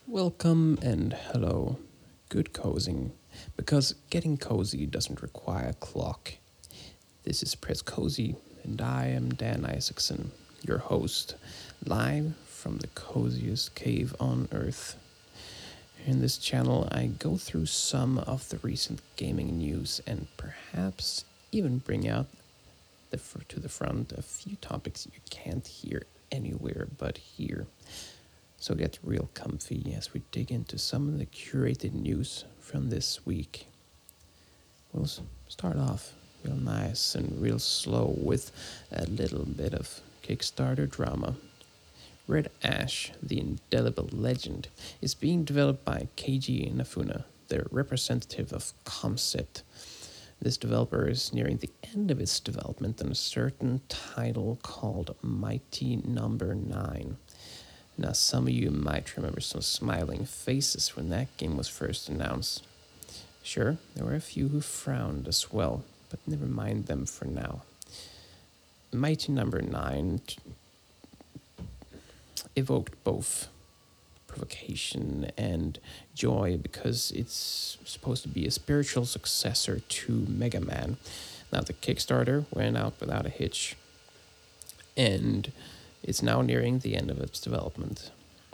Welcome and hello. Good cozying, because getting cozy doesn't require a clock. This is Press Cozy, and I am Dan Isaacson, your host, live from the coziest cave on earth. In this channel, I go through some of the recent gaming news and perhaps even bring out to the front a few topics you can't hear anywhere but here. So get real comfy as we dig into some of the curated news from this week. We'll start off real nice and real slow with a little bit of Kickstarter drama. Red Ash, the Indelible Legend, is being developed by Keiji Inafune, the representative of Comset. This developer is nearing the end of its development on a certain title called Mighty Number 9. Now, some of you might remember some smiling faces when that game was first announced. Sure, there were a few who frowned as well, but never mind them for now. Mighty Number 9 evoked both provocation and joy because it's supposed to be a spiritual successor to Mega Man. Now, the Kickstarter went out without a hitch, and it's now nearing the end of its development.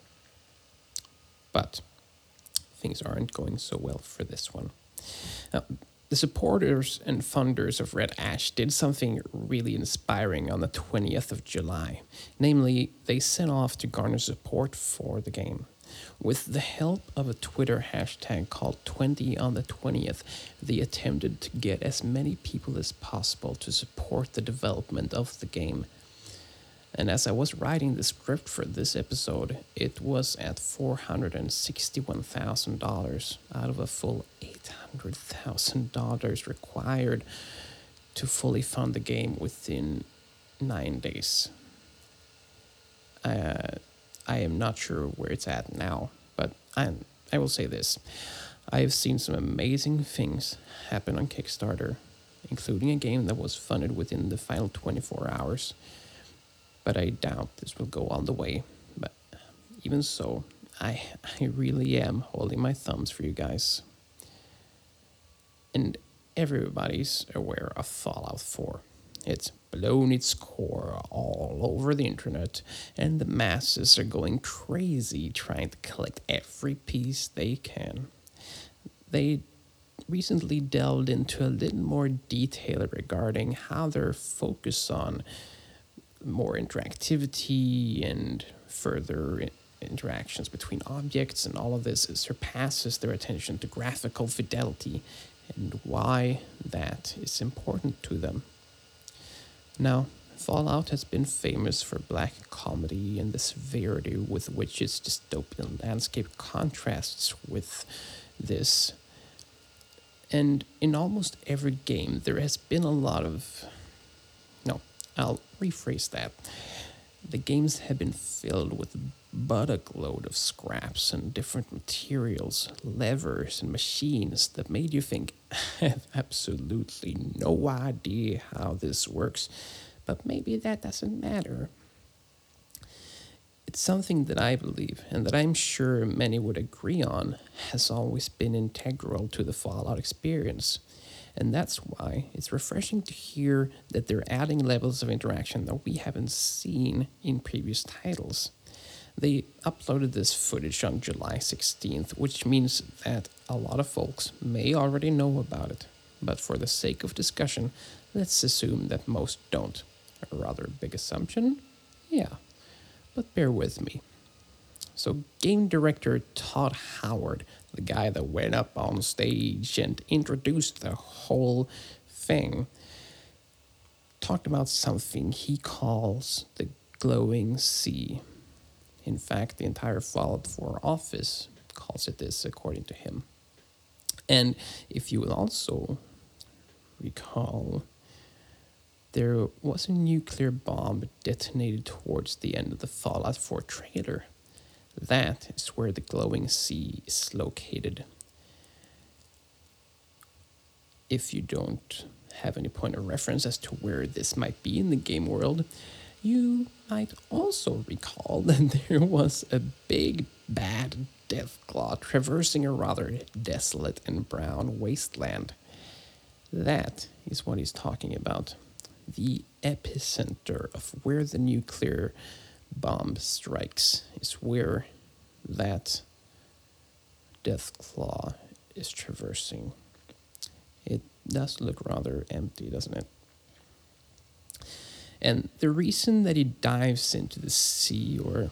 But things aren't going so well for this one. Now, the supporters and funders of Red Ash did something really inspiring on the 20th of July. Namely, they set off to garner support for the game. With the help of a Twitter hashtag called 20 on the 20th, they attempted to get as many people as possible to support the development of the game. And as I was writing the script for this episode, it was at $461,000 out of a full $800,000 required to fully fund the game within 9 days. I am not sure where it's at now, but I will say this. I have seen some amazing things happen on Kickstarter, including a game that was funded within the final 24 hours. But I doubt this will go all the way. But even so, I really am holding my thumbs for you guys. And everybody's aware of Fallout 4. It's blown its core all over the internet, and the masses are going crazy trying to collect every piece they can. They recently delved into a little more detail regarding how they're focused on more interactivity and further interactions between objects, and all of this surpasses their attention to graphical fidelity and why that is important to them. Now, Fallout has been famous for black comedy and the severity with which its dystopian landscape contrasts with this. And in almost every game, there has been a lot of... No, I'll rephrase that. The games have been filled with buttock load of scraps and different materials, levers and machines that made you think, I have absolutely no idea how this works, but maybe that doesn't matter. It's something that I believe, and that I'm sure many would agree on, has always been integral to the Fallout experience. And that's why it's refreshing to hear that they're adding levels of interaction that we haven't seen in previous titles. They uploaded this footage on July 16th, which means that a lot of folks may already know about it. But for the sake of discussion, let's assume that most don't. A rather big assumption? Yeah, but bear with me. So game director Todd Howard, the guy that went up on stage and introduced the whole thing, talked about something he calls the glowing sea. In fact, the entire Fallout 4 office calls it this, according to him. And if you will also recall, there was a nuclear bomb detonated towards the end of the Fallout 4 trailer. That is where the glowing sea is located. If you don't have any point of reference as to where this might be in the game world, you might also recall that there was a big bad Deathclaw traversing a rather desolate and brown wasteland. That is what he's talking about. The epicenter of where the nuclear bomb strikes is where that Deathclaw is traversing. It does look rather empty, doesn't it? And the reason that he dives into the sea or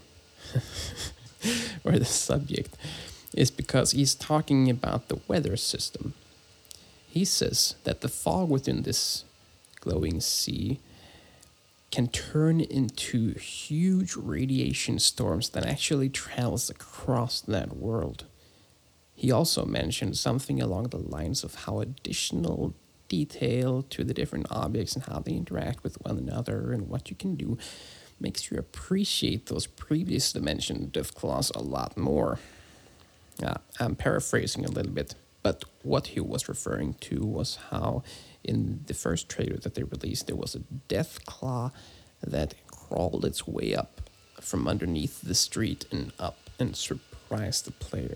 or the subject is because he's talking about the weather system. He says that the fog within this glowing sea can turn into huge radiation storms that actually travels across that world. He also mentioned something along the lines of how additional detail to the different objects and how they interact with one another and what you can do makes you appreciate those previously mentioned Deathclaws a lot more. I'm paraphrasing a little bit, but what he was referring to was how in the first trailer that they released, there was a Deathclaw that crawled its way up from underneath the street and up and surprised the player.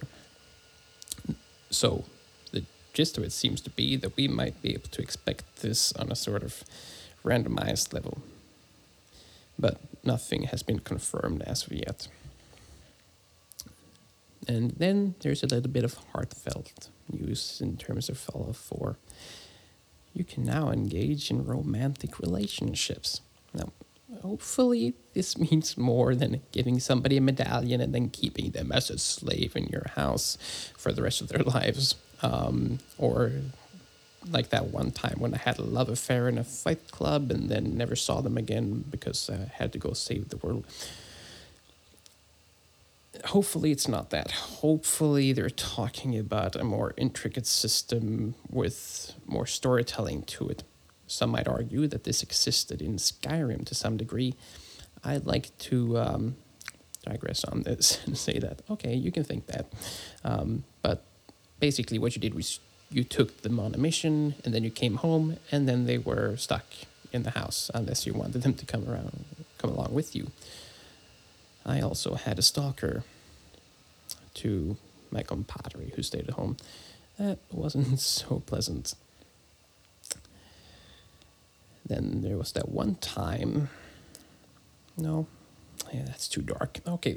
So the gist of it seems to be that we might be able to expect this on a sort of randomized level. But nothing has been confirmed as of yet. And then there's a little bit of heartfelt news in terms of Fallout 4. You can now engage in romantic relationships. Now, hopefully this means more than giving somebody a medallion and then keeping them as a slave in your house for the rest of their lives. Or like that one time when I had a love affair in a fight club and then never saw them again because I had to go save the world. Hopefully it's not that. Hopefully they're talking about a more intricate system with more storytelling to it. Some might argue that this existed in Skyrim to some degree. I'd like to digress on this and say that, okay, you can think that. But basically what you did was you took them on a mission and then you came home and then they were stuck in the house unless you wanted them to come along with you. I also had a stalker to my compadre who stayed at home. That wasn't so pleasant. Then there was that one time. No, yeah, that's too dark. Okay.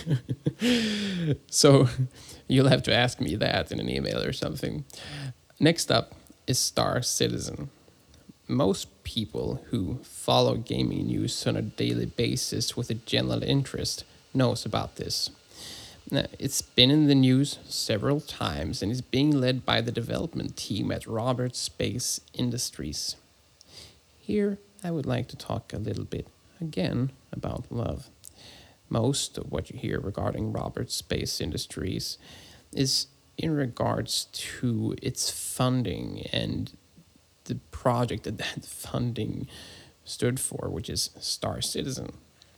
So you'll have to ask me that in an email or something. Next up is Star Citizen. Most people who follow gaming news on a daily basis with a general interest knows about this. Now, it's been in the news several times and is being led by the development team at Roberts Space Industries. Here, I would like to talk a little bit again about love. Most of what you hear regarding Roberts Space Industries is in regards to its funding and the project that funding stood for, which is Star Citizen.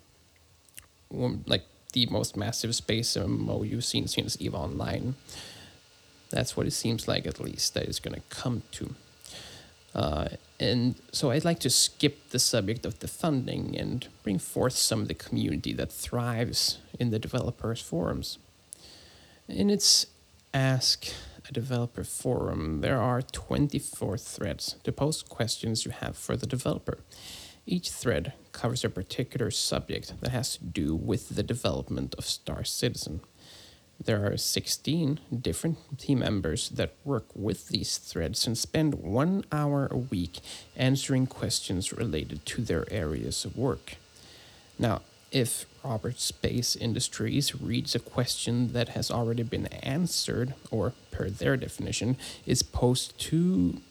Like the most massive space MMO you've seen since EVE Online. That's what it seems like, at least, that it's going to come to. And so I'd like to skip the subject of the funding and bring forth some of the community that thrives in the developers' forums. In its Ask a Developer forum, there are 24 threads to post questions you have for the developer. Each thread covers a particular subject that has to do with the development of Star Citizen. There are 16 different team members that work with these threads and spend 1 hour a week answering questions related to their areas of work. Now, if Roberts Space Industries reads a question that has already been answered, or per their definition, is posed too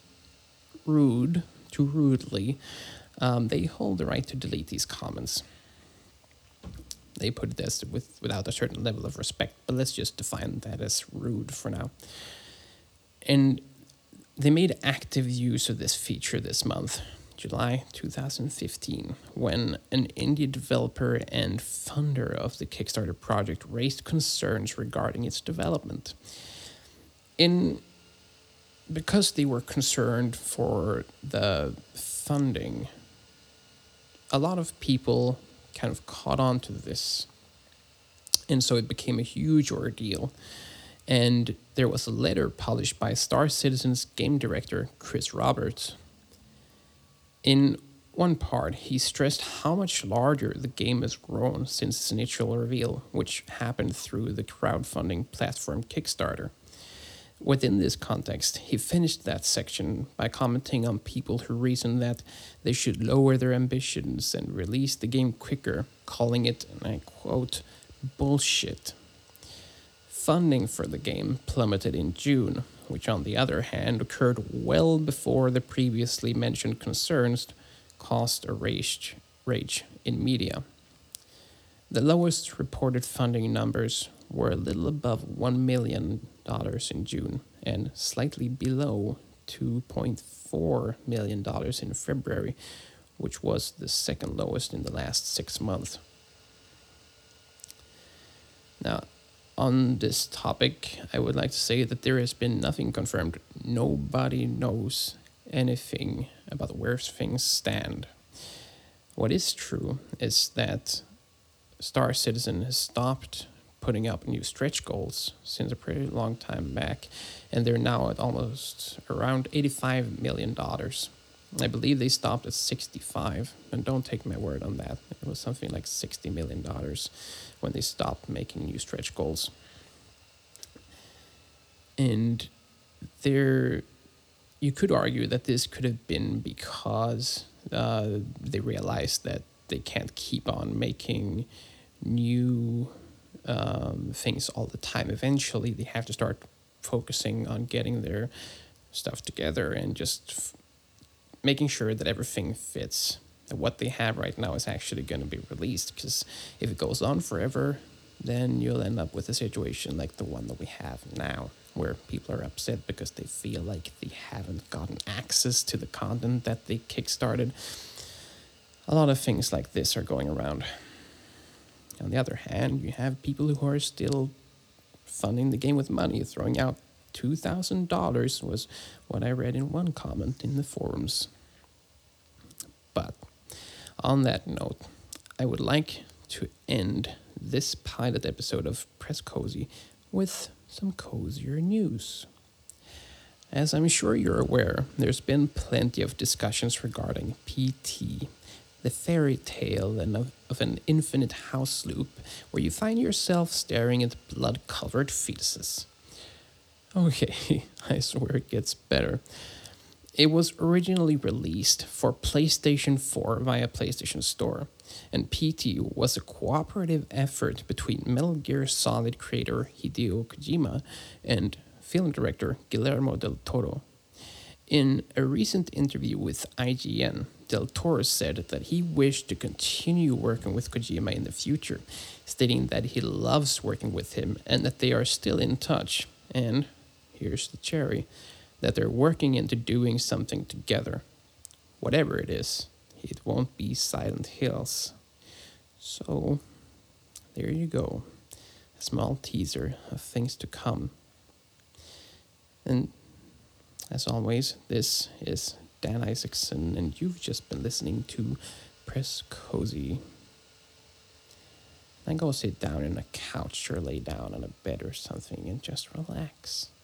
rudely, they hold the right to delete these comments. They put it as without a certain level of respect, but let's just define that as rude for now. And they made active use of this feature this month, July 2015, when an indie developer and funder of the Kickstarter project raised concerns regarding its development. Because they were concerned for the funding, a lot of people kind of caught on to this And so it became a huge ordeal. And there was a letter published by Star Citizen's game director, Chris Roberts. In one part, he stressed how much larger the game has grown since its initial reveal, which happened through the crowdfunding platform Kickstarter. Within this context, he finished that section by commenting on people who reasoned that they should lower their ambitions and release the game quicker, calling it, and I quote, bullshit. Funding for the game plummeted in June, which on the other hand occurred well before the previously mentioned concerns caused a rage in media. The lowest reported funding numbers were a little above $1 million in June and slightly below $2.4 million in February, which was the second lowest in the last 6 months. Now, on this topic, I would like to say that there has been nothing confirmed. Nobody knows anything about where things stand. What is true is that Star Citizen has stopped putting up new stretch goals since a pretty long time back, and they're now at almost around $85 million. I believe they stopped at 65, and don't take my word on that. It was something like $60 million when they stopped making new stretch goals. And you could argue that this could have been because they realized that they can't keep on making new things all the time. Eventually, they have to start focusing on getting their stuff together and just making sure that everything fits, that what they have right now is actually going to be released. Because if it goes on forever, then you'll end up with a situation like the one that we have now, where people are upset because they feel like they haven't gotten access to the content that they kickstarted. A lot of things like this are going around. On the other hand, you have people who are still funding the game with money, throwing out $2,000 was what I read in one comment in the forums. But on that note, I would like to end this pilot episode of Press Cozy with some cozier news. As I'm sure you're aware, there's been plenty of discussions regarding PT, the fairy tale of an infinite house loop where you find yourself staring at blood-covered fetuses. Okay, I swear it gets better. It was originally released for PlayStation 4 via PlayStation Store, and PT was a cooperative effort between Metal Gear Solid creator Hideo Kojima and film director Guillermo del Toro. In a recent interview with IGN, Del Toro said that he wished to continue working with Kojima in the future, stating that he loves working with him and that they are still in touch, and, here's the cherry, that they're working into doing something together. Whatever it is, it won't be Silent Hills. So, there you go. A small teaser of things to come. And as always, this is Dan Isaacson, and you've just been listening to Press Cozy. Now go sit down on a couch or lay down on a bed or something and just relax.